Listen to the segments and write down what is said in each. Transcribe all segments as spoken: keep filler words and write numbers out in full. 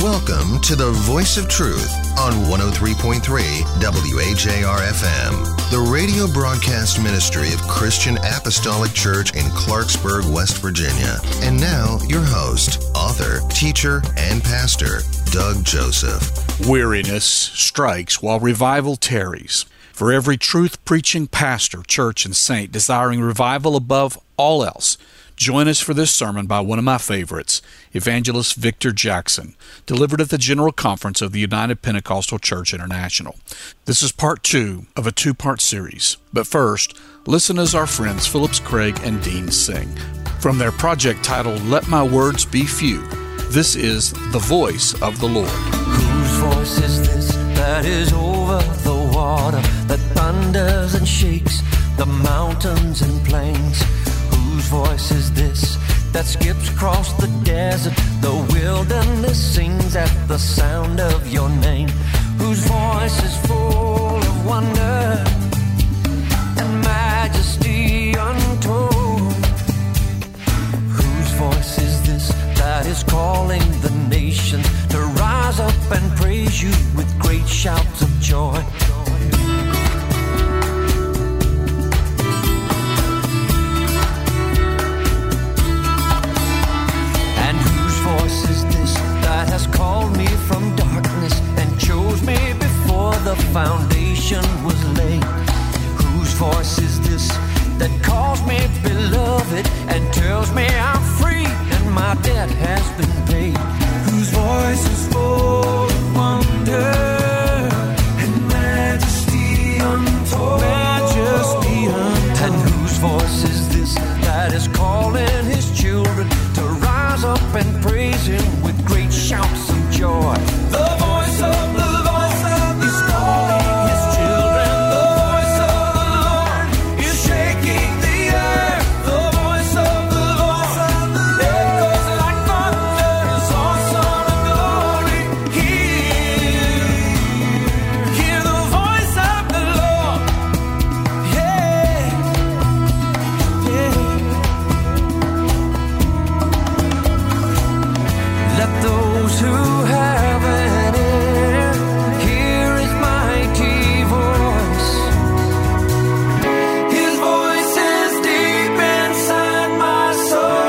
Welcome to the Voice of Truth on one oh three point three W A J R F M, the radio broadcast ministry of Christian Apostolic Church in Clarksburg, West Virginia. And now, your host, author, teacher, and pastor, Doug Joseph. Weariness strikes while revival tarries. For every truth-preaching pastor, church, and saint desiring revival above all else, join us for this sermon by one of my favorites, Evangelist Victor Jackson, delivered at the General Conference of the United Pentecostal Church International. This is part two of a two-part series. But first, listen as our friends Phillips Craig and Dean sing. From their project titled, Let My Words Be Few, this is The Voice of the Lord. Whose voice is this that is over the water, that thunders and shakes the mountains and plains? Whose voice is this that skips across the desert, the wilderness sings at the sound of your name? Whose voice is full of wonder and majesty untold? Whose voice is this that is calling the nations to rise up and praise you with great shouts of joy? Voice is this that has called me from darkness and chose me before the foundation was laid? Whose voice is this that calls me beloved and tells me I'm free and my debt has been paid? Whose voice is full of wonder and majesty untold? Majesty untold. And whose voice is this that is calling his children to rise up and praise him with great shouts of joy? The voice of the Lord is calling his children. The voice of the Lord is shaking the earth. The voice of the Lord echoes like thunder. His awesome and glory. Hear, hear the voice of the Lord. Yeah, yeah. Let those who have an ear hear his mighty voice. His voice is deep inside my soul.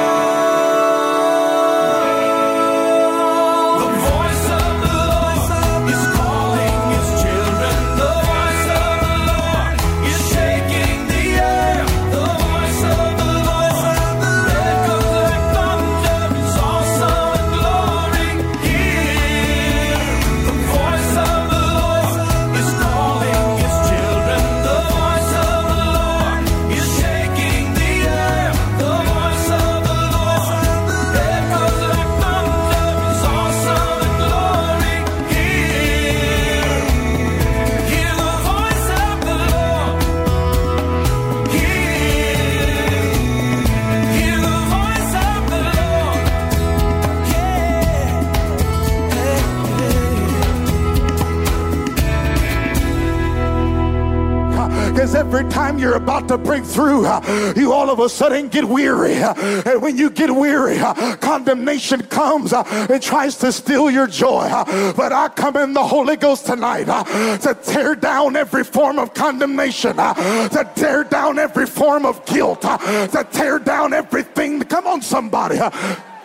The voice of the Lord is calling his children. The voice of the Lord is shaking the earth. The voice of the Lord echoes like thunder. His awesome and glory. Hear, the voice of the Lord is calling his children. The voice of the Lord is shaking the earth. The voice of the Lord echoes like thunder. His awesome and glory. Hear, hear the voice of the Lord. Hear, hear the voice of the Lord. Because every time you're about to break through, uh, you all of a sudden get weary. Uh, and when you get weary, uh, condemnation comes uh, and tries to steal your joy. Uh, but I come in the Holy Ghost tonight uh, to tear down every form of condemnation, uh, to tear down every form of guilt, uh, to tear down everything. Come on, somebody. Uh,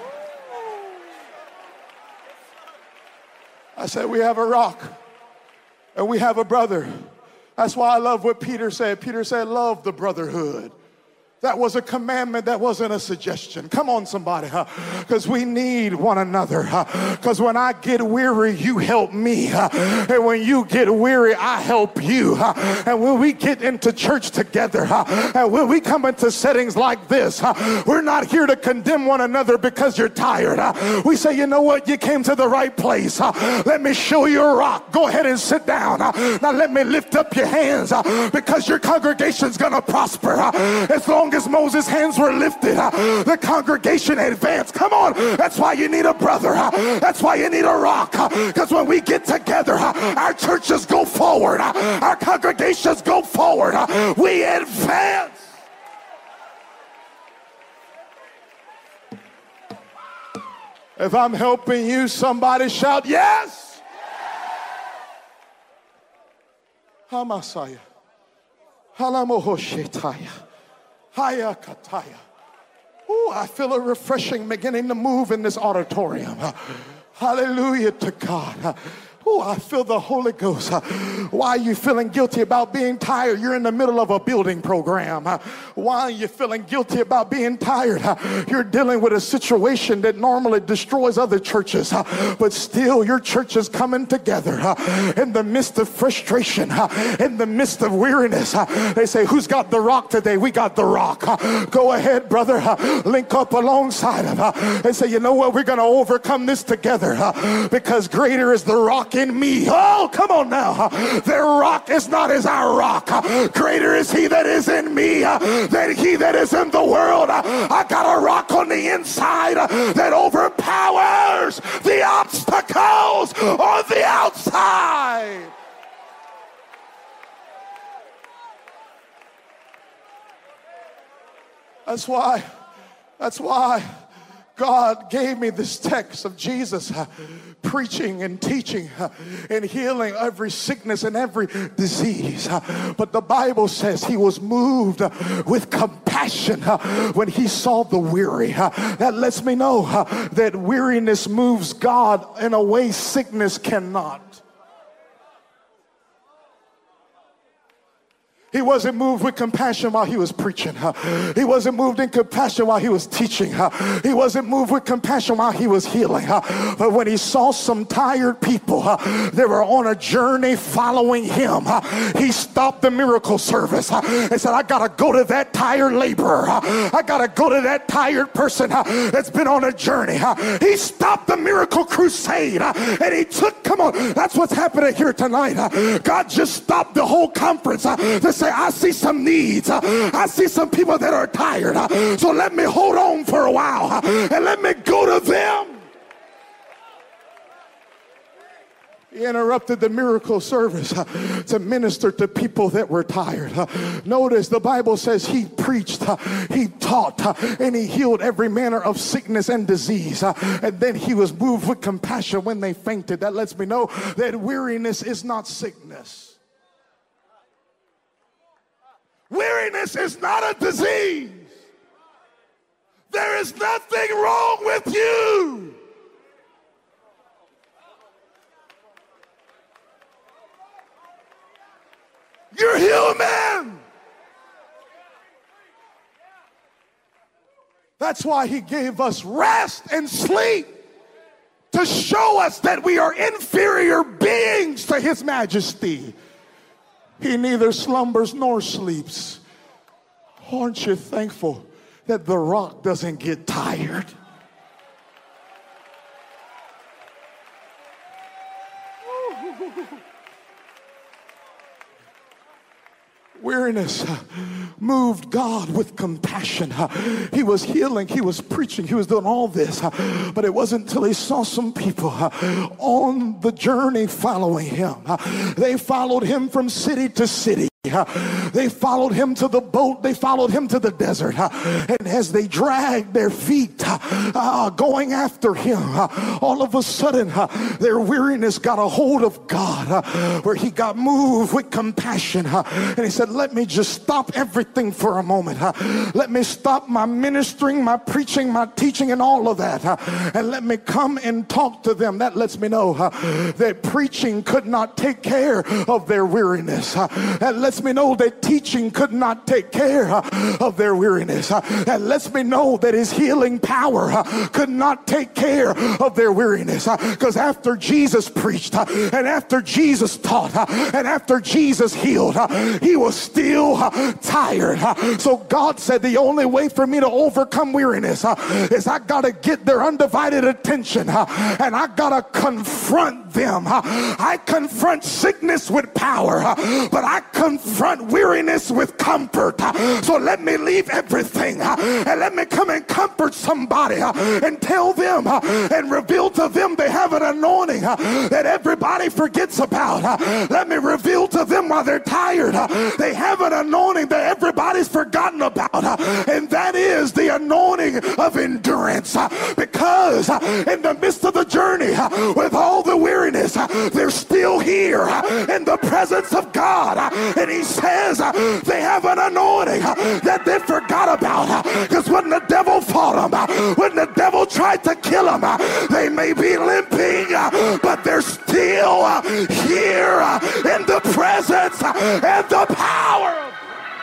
I said, we have a rock and we have a brother. That's why I love what Peter said. Peter said, love the brotherhood. That was a commandment. That wasn't a suggestion. Come on, somebody. Because huh? we need one another. Because huh? when I get weary, you help me. Huh? And when you get weary, I help you. Huh? And when we get into church together, huh? and when we come into settings like this, huh? we're not here to condemn one another because you're tired. Huh? We say, you know what? You came to the right place. Huh? Let me show you a rock. Go ahead and sit down. Huh? Now let me lift up your hands huh? because your congregation's going to prosper. Huh? As long as Moses' hands were lifted, uh, the congregation advanced. Come on, that's why you need a brother. Uh, that's why you need a rock. Because uh, when we get together, uh, our churches go forward. Uh, our congregations go forward. Uh, we advance. If I'm helping you, somebody shout yes. Hamasaya. Halamohoshetaya. Hayakataya. Ooh, I feel a refreshing beginning to move in this auditorium. Hallelujah to God. Oh, I feel the Holy Ghost. Why are you feeling guilty about being tired? You're in the middle of a building program. Why are you feeling guilty about being tired? You're dealing with a situation that normally destroys other churches, but still your church is coming together in the midst of frustration, in the midst of weariness. They say, who's got the rock today? We got the rock. Go ahead, brother. Link up alongside him and say, you know what? We're going to overcome this together because greater is the rock in me. Oh, come on now. Their rock is not as our rock. Greater is he that is in me than he that is in the world. I got a rock on the inside that overpowers the obstacles on the outside. That's why, that's why God gave me this text of Jesus uh, preaching and teaching uh, and healing every sickness and every disease. Uh, but the Bible says he was moved uh, with compassion uh, when he saw the weary. Uh, that lets me know uh, that weariness moves God in a way sickness cannot. He wasn't moved with compassion while he was preaching. He wasn't moved in compassion while he was teaching. He wasn't moved with compassion while he was healing. But when he saw some tired people that were on a journey following him, he stopped the miracle service and said, I got to go to that tired laborer. I got to go to that tired person that's been on a journey. He stopped the miracle crusade and he took, come on, that's what's happening here tonight. God just stopped the whole conference. Say, I see some needs. I see some people that are tired. So let me hold on for a while and let me go to them. He interrupted the miracle service to minister to people that were tired. Notice the Bible says he preached, he taught, and he healed every manner of sickness and disease. And then he was moved with compassion when they fainted. That lets me know that weariness is not sickness. Weariness is not a disease. There is nothing wrong with you. You're human. That's why he gave us rest and sleep, to show us that we are inferior beings to his majesty. He neither slumbers nor sleeps. Aren't you thankful that the rock doesn't get tired? Weariness moved God with compassion. He was healing, he was preaching, he was doing all this. But it wasn't until he saw some people on the journey following him. They followed him from city to city. They followed him to the boat. They followed him to the desert. And as they dragged their feet uh, going after him, uh, all of a sudden uh, their weariness got a hold of God, uh, where he got moved with compassion. Uh, and he said, let me just stop everything for a moment. Uh, let me stop my ministering, my preaching, my teaching, and all of that. Uh, and let me come and talk to them. That lets me know uh, that preaching could not take care of their weariness. Uh, that lets me know that teaching could not take care uh, of their weariness. Uh, that lets me know that his healing power uh, could not take care of their weariness. Because uh, after Jesus preached uh, and after Jesus taught uh, and after Jesus healed, uh, he was still uh, tired. Uh, so God said the only way for me to overcome weariness uh, is I got to get their undivided attention uh, and I got to confront them. Uh, I confront sickness with power, uh, but I confront confront weariness with comfort. So let me leave everything and let me come and comfort somebody and tell them and reveal to them they have an anointing that everybody forgets about. Let me reveal to them while they're tired they have an anointing that everybody's forgotten about, and that is the anointing of endurance. Because in the midst of the journey, with all the weariness, they're still here in the presence of God, and he says they have an anointing that they forgot about. Because when the devil fought them, when the devil tried to kill them, they may be limping, but they're still here in the presence and the power of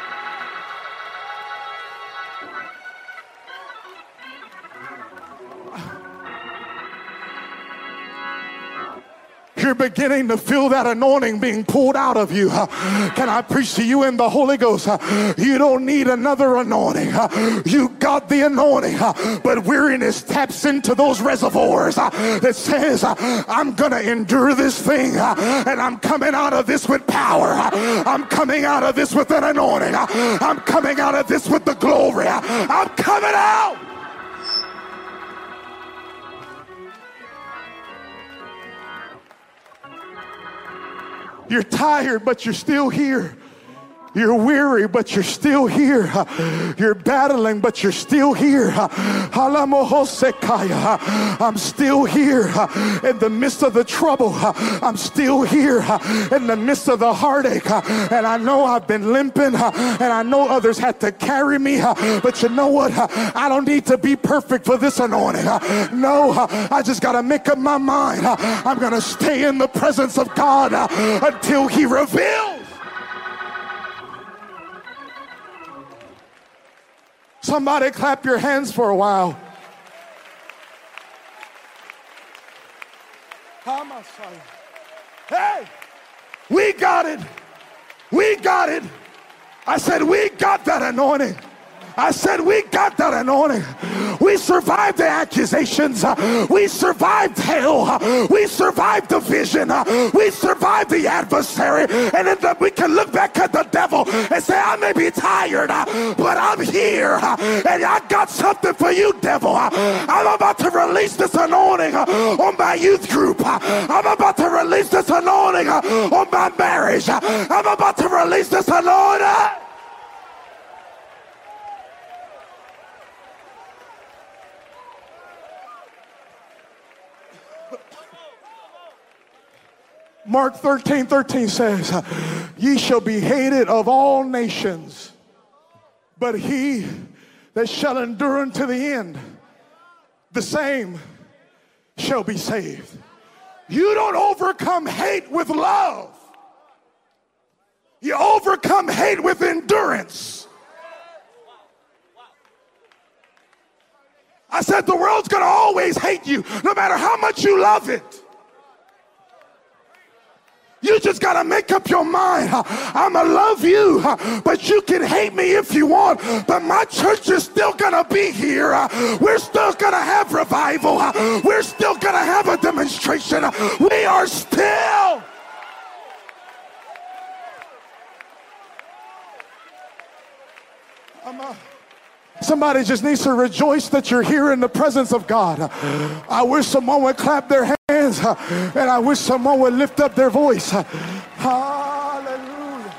you're beginning to feel that anointing being pulled out of you. Can I preach to you in the Holy Ghost? You don't need another anointing. You got the anointing. But weariness taps into those reservoirs that says, I'm going to endure this thing, and I'm coming out of this with power. I'm coming out of this with an anointing. I'm coming out of this with the glory. I'm coming out. You're tired, but you're still here. You're weary, but you're still here. You're battling, but you're still here. I'm still here in the midst of the trouble. I'm still here in the midst of the heartache. And I know I've been limping, and I know others had to carry me. But you know what? I don't need to be perfect for this anointing. No, I just got to make up my mind. I'm going to stay in the presence of God until he reveals. Somebody clap your hands for a while. Hey, we got it. We got it. I said, we got that anointing. I said, we got that anointing. We survived the accusations. We survived hell. We survived division. We survived the adversary. And then we can look back at the devil and say, I may be tired, but I'm here. And I got something for you, devil. I'm about to release this anointing on my youth group. I'm about to release this anointing on my marriage. I'm about to release this anointing. Mark thirteen thirteen says, ye shall be hated of all nations, but he that shall endure unto the end, the same shall be saved. You don't overcome hate with love. You overcome hate with endurance. I said the world's going to always hate you, no matter how much you love it. You just got to make up your mind. I'm going to love you, but you can hate me if you want. But my church is still going to be here. We're still going to have revival. We're still going to have a demonstration. We are still. I'm a, somebody just needs to rejoice that you're here in the presence of God. I wish someone would clap their hands. And I wish someone would lift up their voice. Hallelujah.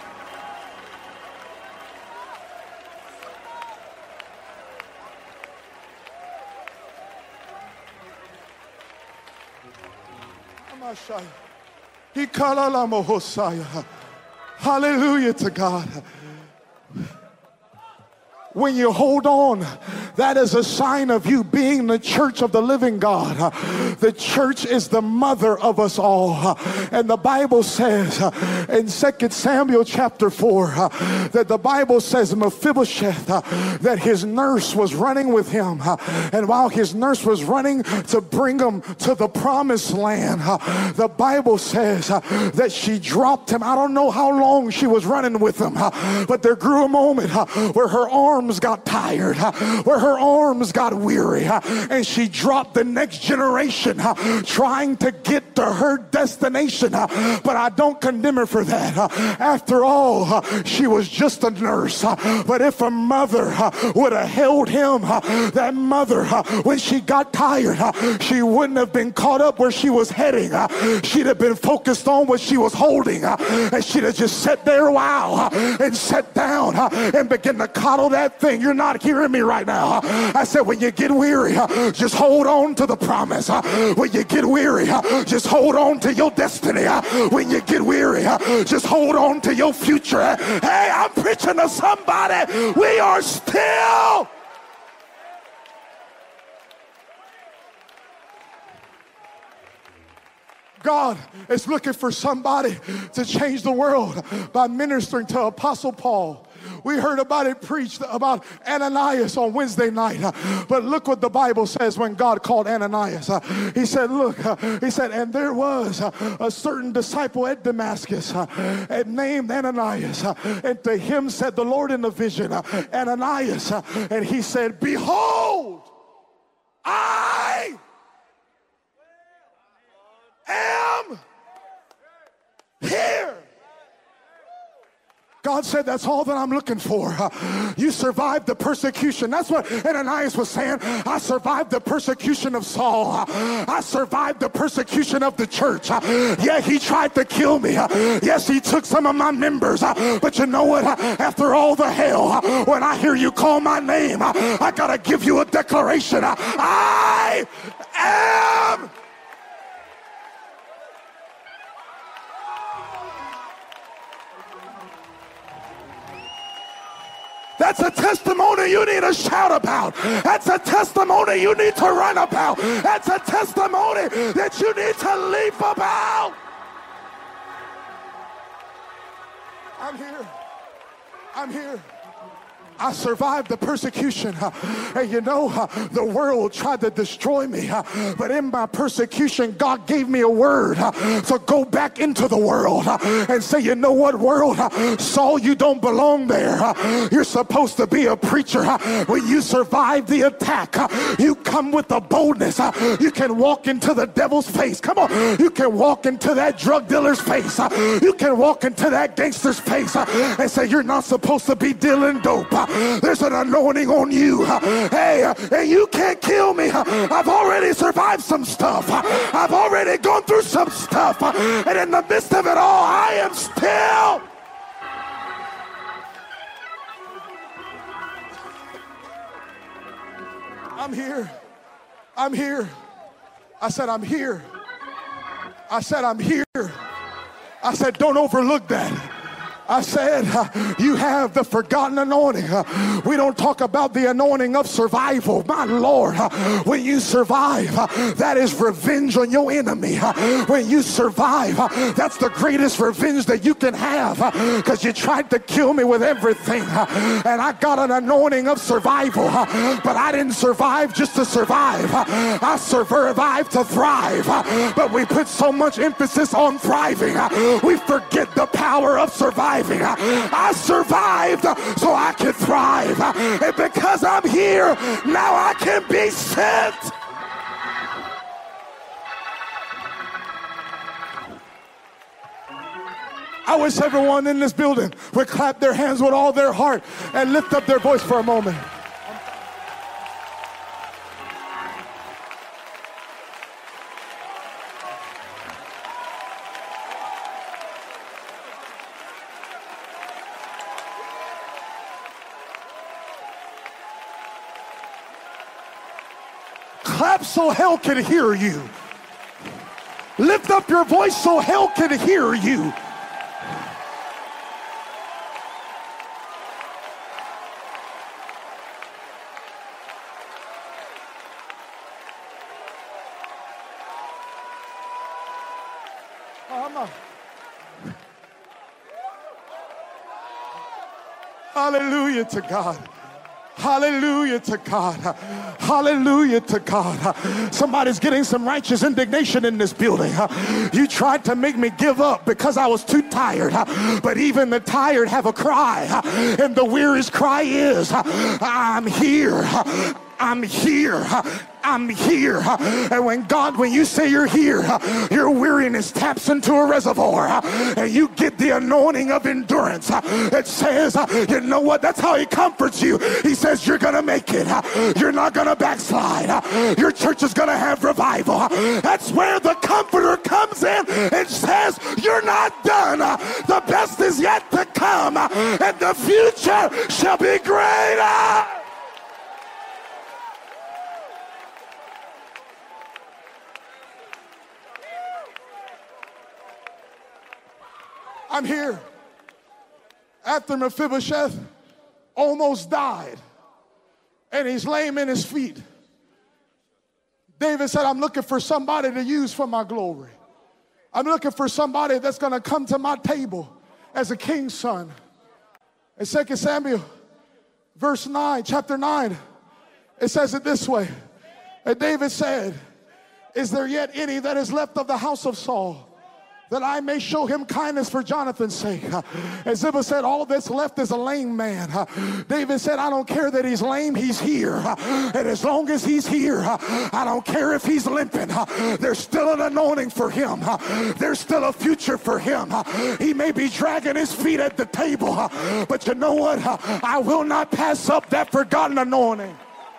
Hallelujah to God. When you hold on, that is a sign of you being the church of the living God. The church is the mother of us all. And the Bible says in Second Samuel chapter four that the Bible says Mephibosheth, that his nurse was running with him. And while his nurse was running to bring him to the promised land, the Bible says that she dropped him. I don't know how long she was running with him, but there grew a moment where her arm arms got tired, where her arms got weary, and she dropped the next generation trying to get to her destination. But I don't condemn her for that. After all, she was just a nurse. But if a mother would have held him, that mother, when she got tired, she wouldn't have been caught up where she was heading. She'd have been focused on what she was holding, and she'd have just sat there a while and sat down and begin to coddle that thing. You're not hearing me right now. I said, when you get weary, just hold on to the promise. When you get weary, just hold on to your destiny. When you get weary, just hold on to your future. Hey, I'm preaching to somebody. We are still. God is looking for somebody to change the world by ministering to Apostle Paul. We heard about it preached about Ananias on Wednesday night. But look what the Bible says when God called Ananias. He said, look, he said, and there was a certain disciple at Damascus named Ananias. And to him said the Lord in the vision, Ananias. And he said, behold, I am here. God said, that's all that I'm looking for. Uh, you survived the persecution. That's what Ananias was saying. I survived the persecution of Saul. Uh, I survived the persecution of the church. Uh, yeah, he tried to kill me. Uh, yes, he took some of my members. Uh, but you know what? Uh, after all the hell, uh, when I hear you call my name, uh, I got to give you a declaration. Uh, I am. That's a testimony you need to shout about. That's a testimony you need to run about. That's a testimony that you need to leap about. I'm here. I'm here. I survived the persecution. And you know, the world tried to destroy me. But in my persecution, God gave me a word to go back into the world and say, you know what, world? Saul, you don't belong there. You're supposed to be a preacher. When you survive the attack, you come with a boldness. You can walk into the devil's face. Come on. You can walk into that drug dealer's face. You can walk into that gangster's face and say, you're not supposed to be dealing dope. There's an anointing on you. Hey, and you can't kill me. I've already survived some stuff. I've already gone through some stuff. And in the midst of it all, I am still. I'm here. I'm here. I said, I'm here. I said, I'm here. I said, don't overlook that. I said, uh, you have the forgotten anointing. Uh, we don't talk about the anointing of survival. My Lord, uh, when you survive, uh, that is revenge on your enemy. Uh, when you survive, uh, that's the greatest revenge that you can have, because uh, you tried to kill me with everything. Uh, and I got an anointing of survival. Uh, but I didn't survive just to survive. Uh, I survived to thrive. Uh, but we put so much emphasis on thriving. Uh, we forget the power of survival. I survived so I can thrive. And because I'm here, now I can be sent. I wish everyone in this building would clap their hands with all their heart and lift up their voice for a moment. Clap so hell can hear you. Lift up your voice so hell can hear you. Oh, hallelujah to God. Hallelujah to God. Hallelujah to God. Somebody's getting some righteous indignation in this building. You tried to make me give up because I was too tired. But even the tired have a cry. And the weary's cry is, I'm here. I'm here. I'm here. And when God, when you say you're here, your weariness taps into a reservoir and you get the anointing of endurance. It says, you know what? That's how he comforts you. He says, you're going to make it. You're not going to backslide. Your church is going to have revival. That's where the comforter comes in and says, you're not done. The best is yet to come and the future shall be greater. I'm here. After Mephibosheth almost died and he's lame in his feet, David said, I'm looking for somebody to use for my glory. I'm looking for somebody that's going to come to my table as a king's son. In Second Samuel, verse nine, chapter nine, it says it this way. And David said, is there yet any that is left of the house of Saul, that I may show him kindness for Jonathan's sake? And Ziba said, all that's left is a lame man. David said, I don't care that he's lame, he's here. And as long as he's here, I don't care if he's limping. There's still an anointing for him. There's still a future for him. He may be dragging his feet at the table, but you know what? I will not pass up that forgotten anointing.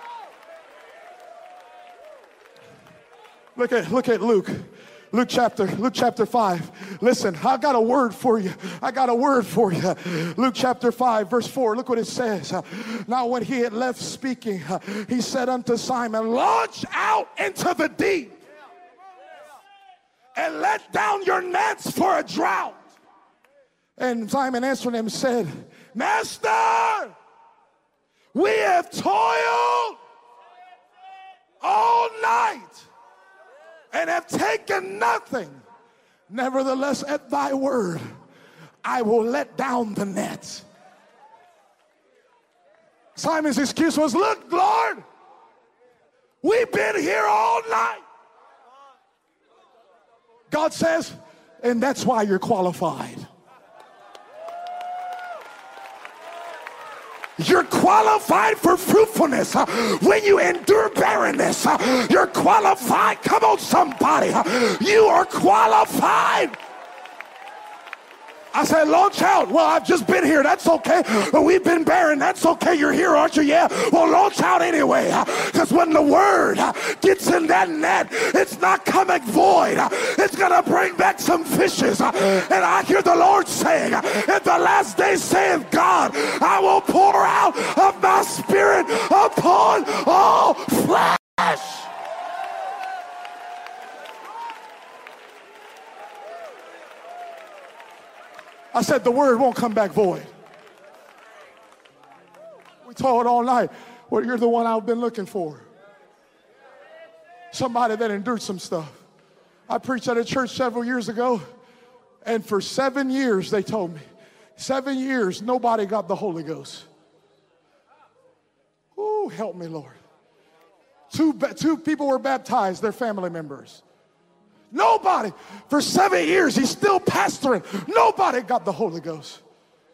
Look at, look at Luke. Luke chapter, Luke chapter five. Listen, I got a word for you. I got a word for you. Luke chapter five, verse four. Look what it says. Now when he had left speaking, he said unto Simon, launch out into the deep and let down your nets for a drought. And Simon answered him and said, Master, we have toiled all night and have taken nothing. Nevertheless, at thy word, I will let down the nets. Simon's excuse was, look, Lord, we've been here all night. God says, and that's why you're qualified. You're qualified for fruitfulness. When you endure barrenness, you're qualified. Come on, somebody. You are qualified. I said, launch out. Well, I've just been here. That's okay. But we've been barren. That's okay. You're here, aren't you? Yeah. Well, launch out anyway. Because when the word gets in that net, it's not coming void. It's going to bring back some fishes. And I hear the Lord saying, in the last days, saith God, I will pour out of my spirit upon all flesh. I said the word won't come back void. We told all night, well, you're the one I've been looking for. Somebody that endured some stuff. I preached at a church several years ago, and for seven years, they told me, seven years, nobody got the Holy Ghost. Ooh, help me, Lord. Two, two people were baptized, their family members. Nobody. For seven years, he's still pastoring. Nobody got the Holy Ghost.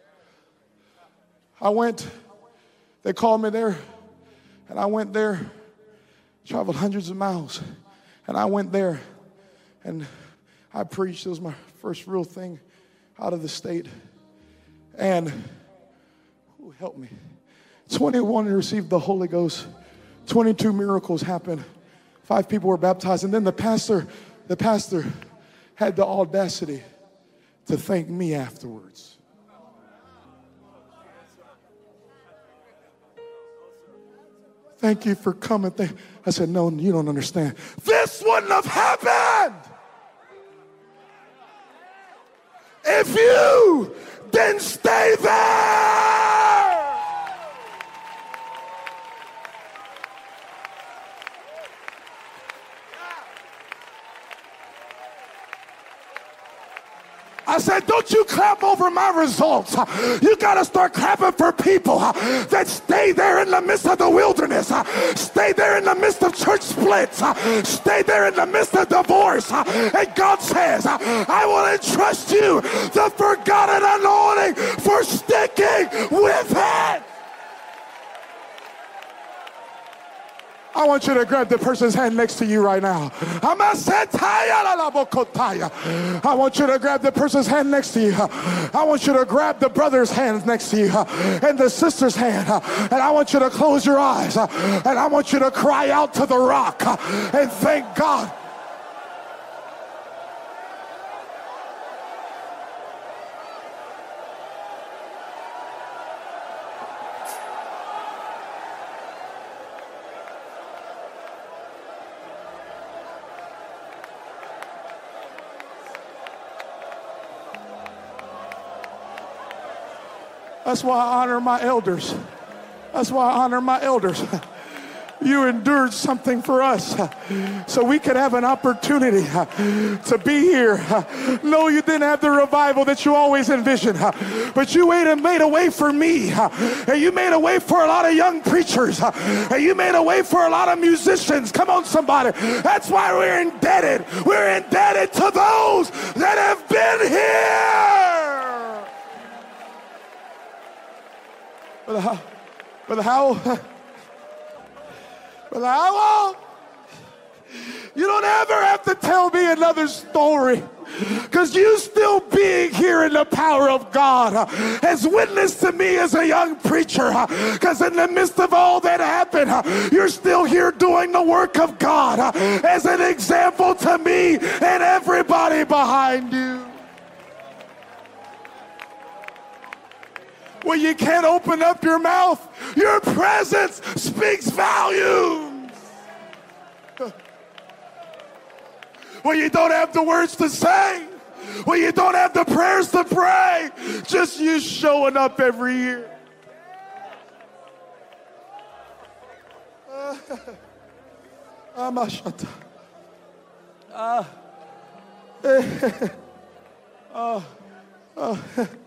I went, they called me there, and I went there, traveled hundreds of miles, and I went there, and I preached. It was my first real thing out of the state. And, ooh, help me, twenty-one received the Holy Ghost. twenty-two miracles happened. Five people were baptized, and then the pastor... The pastor had the audacity to thank me afterwards. Thank you for coming. I said, no, you don't understand. This wouldn't have happened if you didn't stay there. I said, don't you clap over my results. You got to start clapping for people that stay there in the midst of the wilderness, stay there in the midst of church splits, stay there in the midst of divorce. And God says, I will entrust you the forgotten anointing for sticking with it. I want you to grab the person's hand next to you right now. I want you to grab the person's hand next to you. I want you to grab the brother's hand next to you and the sister's hand. And I want you to close your eyes. And I want you to cry out to the rock and thank God. That's why I honor my elders. That's why I honor my elders. You endured something for us so we could have an opportunity to be here. No, you didn't have the revival that you always envisioned, but you made a way for me, and you made a way for a lot of young preachers, and you made a way for a lot of musicians. Come on, somebody. That's why we're indebted. We're indebted to those that have been here. Brother Howell, Brother Howell, Brother Howell, you don't ever have to tell me another story, because you still being here in the power of God has witnessed to me as a young preacher, because in the midst of all that happened, you're still here doing the work of God as an example to me and everybody behind you. Well, you can't open up your mouth. Your presence speaks volumes. Well, you don't have the words to say. Well, you don't have the prayers to pray. Just you showing up every year. Uh, Amashata. Uh, uh, uh,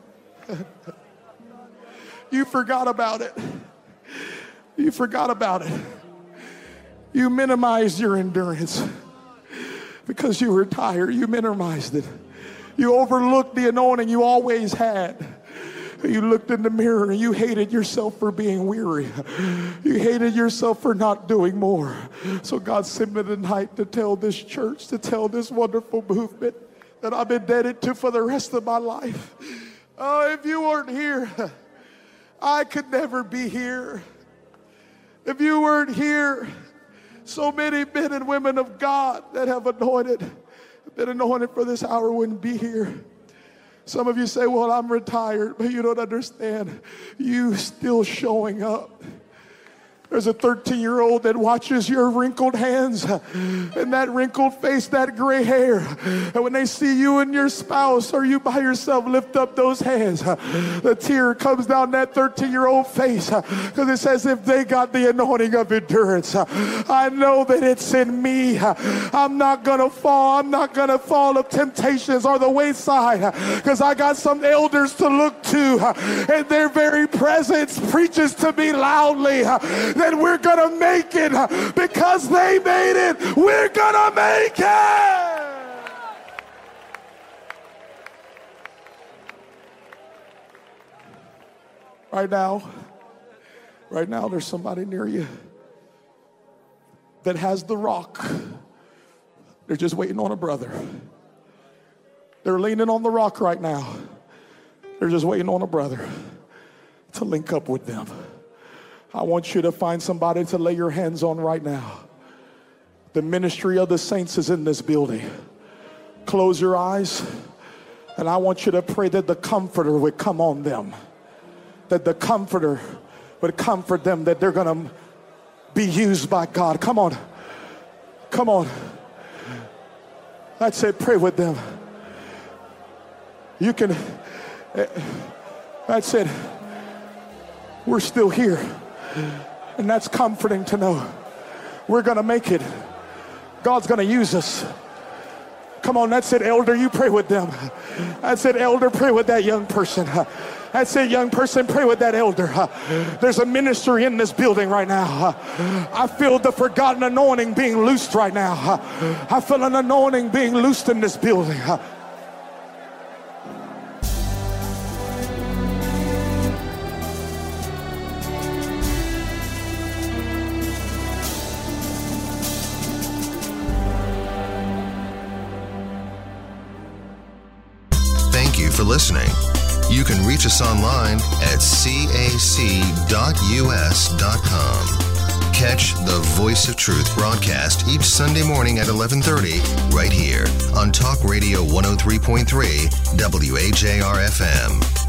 You forgot about it. You forgot about it. You minimized your endurance because you were tired. You minimized it. You overlooked the anointing you always had. You looked in the mirror and you hated yourself for being weary. You hated yourself for not doing more. So God sent me tonight to tell this church, to tell this wonderful movement that I'm indebted to for the rest of my life. Oh, if you weren't here, I could never be here. If you weren't here, so many men and women of God that have anointed, been anointed for this hour wouldn't be here. Some of you say, well, I'm retired, but you don't understand. You still showing up. There's a thirteen-year-old that watches your wrinkled hands and that wrinkled face, that gray hair. And when they see you and your spouse or you by yourself lift up those hands, the tear comes down that thirteen-year-old face because it says, if they got the anointing of endurance, I know that it's in me. I'm not going to fall. I'm not going to fall of temptations or the wayside because I got some elders to look to, and their very presence preaches to me loudly that we're gonna make it. Because they made it, we're gonna make it. Right now, right now there's somebody near you that has the rock. They're just waiting on a brother. They're leaning on the rock right now. They're just waiting on a brother to link up with them. I want you to find somebody to lay your hands on right now. The ministry of the saints is in this building. Close your eyes, and I want you to pray that the comforter would come on them. That the comforter would comfort them, that they're going to be used by God. Come on. Come on. That's it. Pray with them. You can. That's it. We're still here. And that's comforting to know we're going to make it. God's going to use us. Come on, that's it, elder. You pray with them. That's it, elder. Pray with that young person. That's it, young person. Pray with that elder. There's a ministry in this building right now. I feel the forgotten anointing being loosed right now. I feel an anointing being loosed in this building. Thank you for listening. You can reach us online at c a c dot u s dot com. Catch the Voice of Truth broadcast each Sunday morning at eleven thirty right here on Talk Radio one oh three point three W A J R F M.